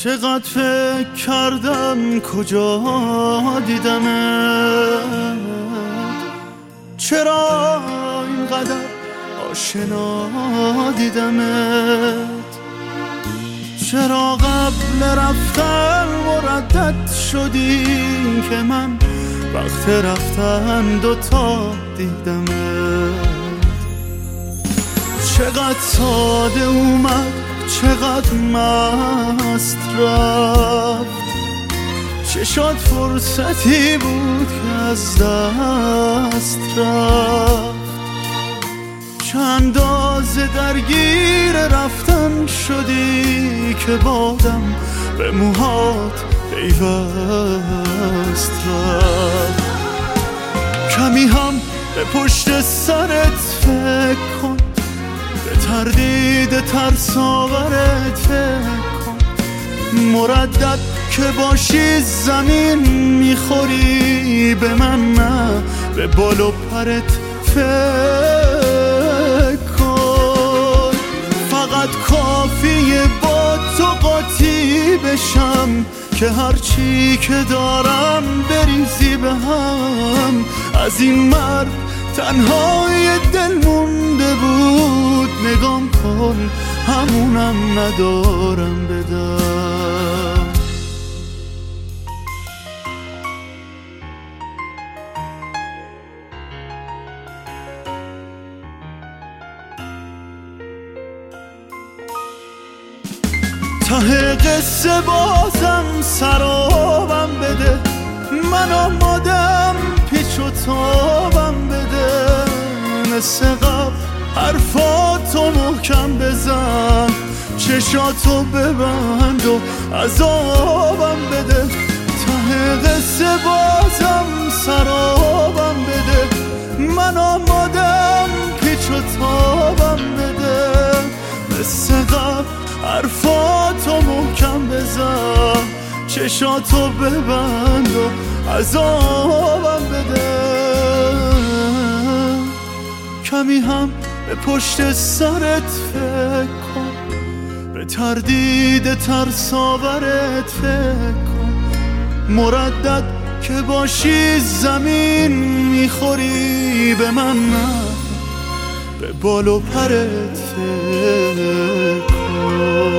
چقدر فکر کردم کجا دیدمت، چرا اینقدر آشنا دیدمت، چرا قبل رفتن مردد شدی که من وقت رفتن دوتا دیدمت. چقدر ساده اومد چقدر مست رفت، چشات فرصتی بود که از دست رفت، چه اندازه درگیر رفتن شدی که بادم به موهات پیوست رفت. کمی هم به پشت سرت فکر کن، به تردید ترساورت فکر کن، مردد که باشی زمین میخوری، به من نه به بال و پرت فکر کن. فقط کافیه با تو قاطی بشم که هرچی که دارم بریزی به هم. از این مرد تنهای دل مونده بود، نگام کن همونم ندارم بدم. ته قصه بازم سرابم بده، من آمادم پیچ و تابم بده، مثل قبل حرفاتو محکم بزن، چشاتو ببند و عذابم بده. ته قصه بازم سرابم بده، من آمادم پیچ و تابم بده، مثل قبل حرفاتو محکم بزن، چشاتو ببند و عذابم بده. کمی هم به پشت سرت فکر کن، به تردید ترساورت فکر کن، مردد که باشی زمین میخوری، به من نه به بال و پرت فکر کن.